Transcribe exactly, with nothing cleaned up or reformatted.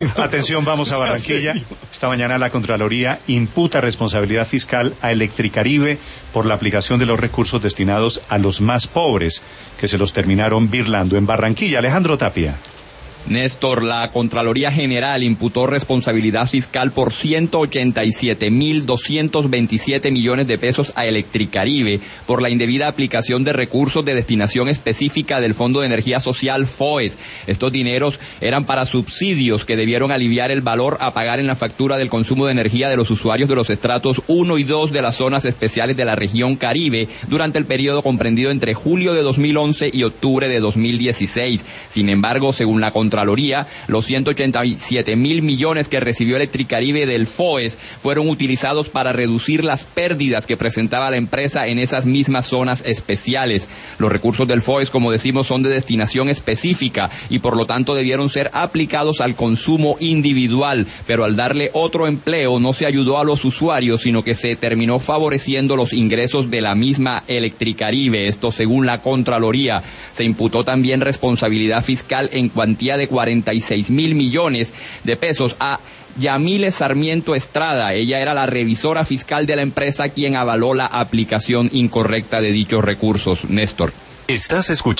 Atención, vamos a Barranquilla. Esta mañana la Contraloría imputa responsabilidad fiscal a Electricaribe por la aplicación de los recursos destinados a los más pobres, que se los terminaron birlando en Barranquilla. Alejandro Tapia. Néstor, la Contraloría General imputó responsabilidad fiscal por ciento ochenta y siete mil doscientos veintisiete millones de pesos a Electricaribe por la indebida aplicación de recursos de destinación específica del Fondo de Energía Social FOES. Estos dineros eran para subsidios que debieron aliviar el valor a pagar en la factura del consumo de energía de los usuarios de los estratos uno y dos de las zonas especiales de la región Caribe durante el periodo comprendido entre julio de dos mil once y octubre de dos mil dieciséis. Sin embargo, según la Contraloría, Contraloría, los ciento ochenta y siete mil millones que recibió Electricaribe del FOES fueron utilizados para reducir las pérdidas que presentaba la empresa en esas mismas zonas especiales. Los recursos del FOES, como decimos, son de destinación específica y por lo tanto debieron ser aplicados al consumo individual, pero al darle otro empleo no se ayudó a los usuarios, sino que se terminó favoreciendo los ingresos de la misma Electricaribe. Esto según la Contraloría. Se imputó también responsabilidad fiscal en cuantía de cuarenta y seis mil millones de pesos a Yamile Sarmiento Estrada. Ella era la revisora fiscal de la empresa quien avaló la aplicación incorrecta de dichos recursos. Néstor. Estás escuchando.